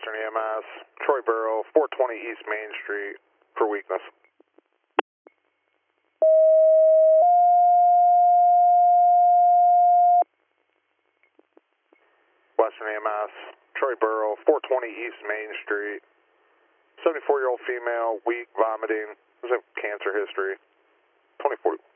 Western EMS, Troy Borough, 420 East Main Street for weakness. Western EMS, Troy Borough, 420 East Main Street, 74-year-old female, weak, vomiting, there's a cancer history, 2040.